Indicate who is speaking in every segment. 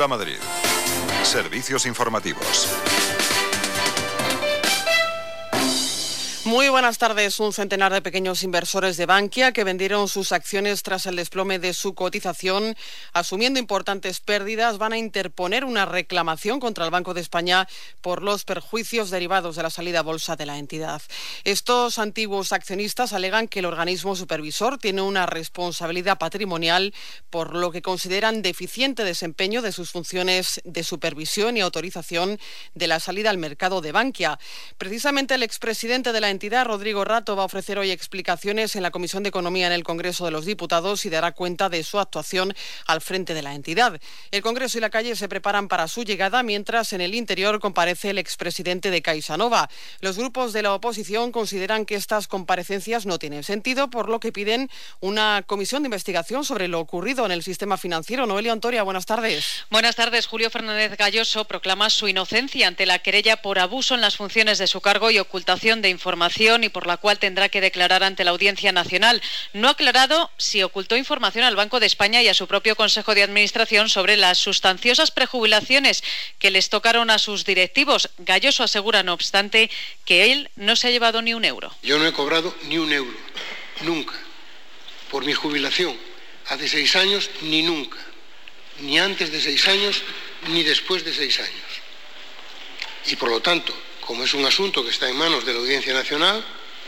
Speaker 1: Onda Madrid. Servicios informativos.
Speaker 2: Muy buenas tardes. Un centenar de pequeños inversores de Bankia que vendieron sus acciones tras el desplome de su cotización, asumiendo importantes pérdidas, van a interponer una reclamación contra el Banco de España por los perjuicios derivados de la salida a bolsa de la entidad. Estos antiguos accionistas alegan que el organismo supervisor tiene una responsabilidad patrimonial por lo que consideran deficiente desempeño de sus funciones de supervisión y autorización de la salida al mercado de Bankia. Precisamente el expresidente de la entidad, Rodrigo Rato, va a ofrecer hoy explicaciones en la Comisión de Economía en el Congreso de los Diputados y dará cuenta de su actuación al frente de la entidad. El Congreso y la calle se preparan para su llegada, mientras en el interior comparece el expresidente de CaixaNova. Los grupos de la oposición consideran que estas comparecencias no tienen sentido, por lo que piden una comisión de investigación sobre lo ocurrido en el sistema financiero. Noelia Ontoria, buenas tardes.
Speaker 3: Buenas tardes. Julio Fernández Galloso proclama su inocencia ante la querella por abuso en las funciones de su cargo y ocultación de información, y por la cual tendrá que declarar ante la Audiencia Nacional. No ha aclarado si ocultó información al Banco de España y a su propio Consejo de Administración sobre las sustanciosas prejubilaciones que les tocaron a sus directivos. Galloso asegura, no obstante, que él no se ha llevado ni un euro.
Speaker 4: Yo no he cobrado ni un euro, nunca, por mi jubilación, hace 6 años ni nunca, ni antes de 6 años ni después de 6 años. Y por lo tanto, como es un asunto que está en manos de la Audiencia Nacional,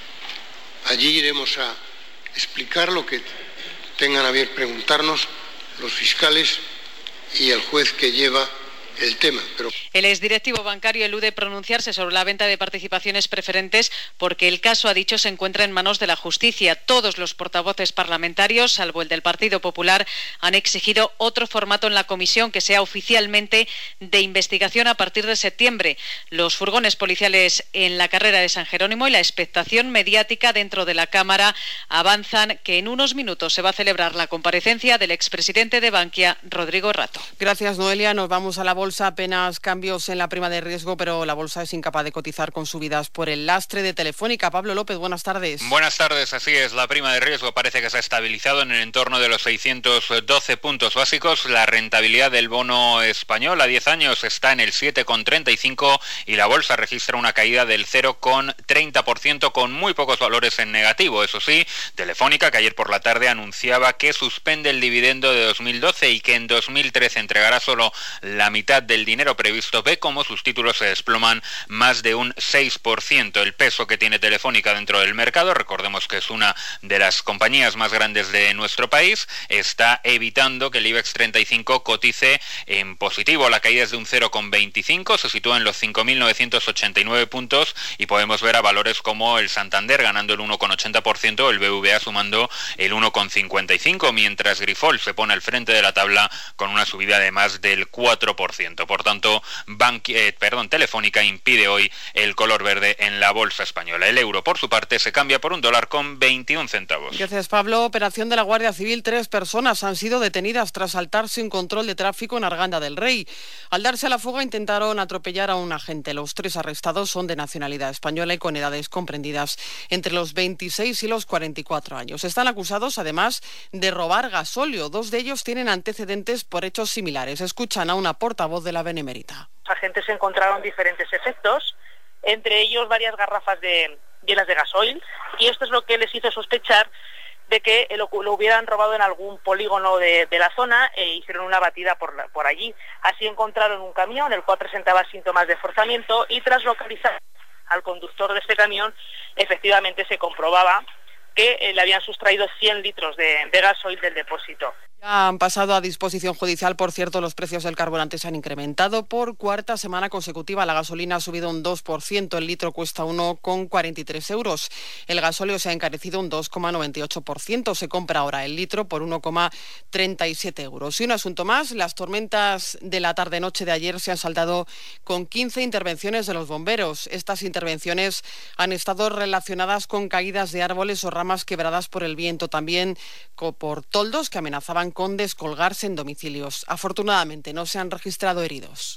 Speaker 4: allí iremos a explicar lo que tengan a bien preguntarnos los fiscales y el juez que lleva el tema.
Speaker 3: El exdirectivo bancario elude pronunciarse sobre la venta de participaciones preferentes porque el caso, ha dicho, se encuentra en manos de la justicia. Todos los portavoces parlamentarios, salvo el del Partido Popular, han exigido otro formato en la comisión, que sea oficialmente de investigación a partir de septiembre. Los furgones policiales en la carrera de San Jerónimo y la expectación mediática dentro de la Cámara avanzan que en unos minutos se va a celebrar la comparecencia del expresidente de Bankia, Rodrigo Rato.
Speaker 2: Gracias, Noelia. Nos vamos a la bolsa. Apenas cambios en la prima de riesgo, pero la bolsa es incapaz de cotizar con subidas por el lastre de Telefónica. Pablo López, buenas tardes.
Speaker 5: Buenas tardes, así es. La prima de riesgo parece que se ha estabilizado en el entorno de los 612 puntos básicos. La rentabilidad del bono español a 10 años está en el 7,35 y la bolsa registra una caída del 0,30% con muy pocos valores en negativo. Eso sí, Telefónica, que ayer por la tarde anunciaba que suspende el dividendo de 2012 y que en 2013 entregará solo la mitad del dinero previsto, ve cómo sus títulos se desploman más de un 6%. El peso que tiene Telefónica dentro del mercado, recordemos que es una de las compañías más grandes de nuestro país, está evitando que el IBEX 35 cotice en positivo. La caída es de un 0,25, se sitúa en los 5.989 puntos y podemos ver a valores como el Santander ganando el 1,80%, el BVA sumando el 1,55%, mientras Grifols se pone al frente de la tabla con una subida de más del 4%. Por tanto, Telefónica impide hoy el color verde en la bolsa española. El euro, por su parte, se cambia por $1,21.
Speaker 2: Gracias, Pablo. Operación de la Guardia Civil. 3 personas han sido detenidas tras saltarse un control de tráfico en Arganda del Rey. Al darse a la fuga intentaron atropellar a un agente. Los 3 arrestados son de nacionalidad española y con edades comprendidas entre los 26 y los 44 años. Están acusados, además, de robar gasóleo. 2 de ellos tienen antecedentes por hechos similares. Escuchan a una portavoz de la Benemérita.
Speaker 6: Los agentes encontraron diferentes efectos, entre ellos varias garrafas llenas de gasoil, y esto es lo que les hizo sospechar de que lo hubieran robado en algún polígono de la zona e hicieron una batida por allí. Así encontraron un camión, el cual presentaba síntomas de forzamiento, y tras localizar al conductor de este camión, efectivamente se comprobaba que le habían sustraído 100 litros de gasoil del depósito.
Speaker 2: Ya han pasado a disposición judicial. Por cierto, los precios del carburante se han incrementado por 4ª semana consecutiva. La gasolina ha subido un 2%, el litro cuesta 1,43 euros. El gasóleo se ha encarecido un 2,98%. Se compra ahora el litro por 1,37 euros. Y un asunto más, las tormentas de la tarde-noche de ayer se han saldado con 15 intervenciones de los bomberos. Estas intervenciones han estado relacionadas con caídas de árboles o ramas quebradas por el viento, también por toldos que amenazaban con descolgarse en domicilios. Afortunadamente no se han registrado heridos.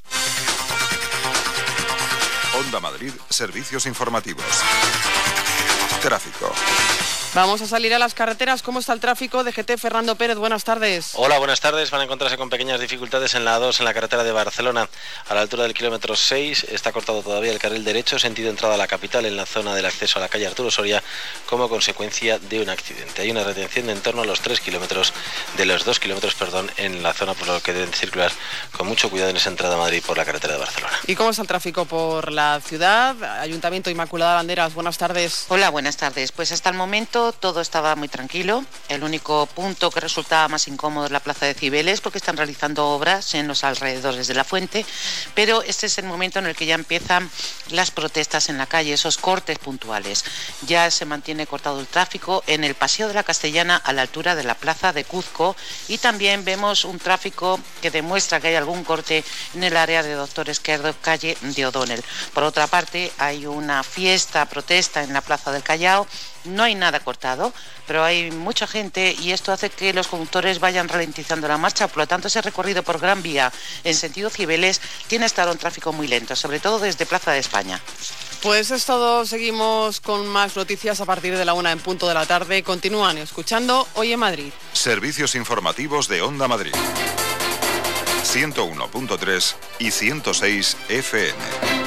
Speaker 1: Onda Madrid, servicios informativos. Tráfico.
Speaker 2: Vamos a salir a las carreteras. ¿Cómo está el tráfico? DGT, Fernando Pérez, buenas tardes.
Speaker 7: Hola, buenas tardes. Van a encontrarse con pequeñas dificultades en la A2, en la carretera de Barcelona, a la altura del kilómetro 6. Está cortado todavía el carril derecho, sentido entrada a la capital, en la zona del acceso a la calle Arturo Soria, como consecuencia de un accidente. Hay una retención de en torno a los 3 kilómetros, de los 2 kilómetros, en la zona, por lo que deben circular con mucho cuidado en esa entrada a Madrid por la carretera de Barcelona.
Speaker 2: ¿Y cómo está el tráfico por la ciudad? Ayuntamiento Inmaculada Banderas, buenas tardes.
Speaker 8: Hola, buenas tardes. Pues hasta el momento todo estaba muy tranquilo. El único punto que resultaba más incómodo es la plaza de Cibeles, porque están realizando obras en los alrededores de la fuente, pero este es el momento en el que ya empiezan las protestas en la calle, esos cortes puntuales. Ya se mantiene cortado el tráfico en el Paseo de la Castellana a la altura de la plaza de Cuzco, y también vemos un tráfico que demuestra que hay algún corte en el área de Doctor Esquerdo, calle de O'Donnell. Por otra parte, hay una protesta en la plaza del Callao. No hay nada cortado, pero hay mucha gente y esto hace que los conductores vayan ralentizando la marcha. Por lo tanto, ese recorrido por Gran Vía en sentido Cibeles tiene hasta ahora un tráfico muy lento, sobre todo desde Plaza de España.
Speaker 2: Pues es todo. Seguimos con más noticias a partir de la 1 en punto de la tarde. Continúan escuchando Hoy en Madrid.
Speaker 1: Servicios informativos de Onda Madrid. 101.3 y 106 FM.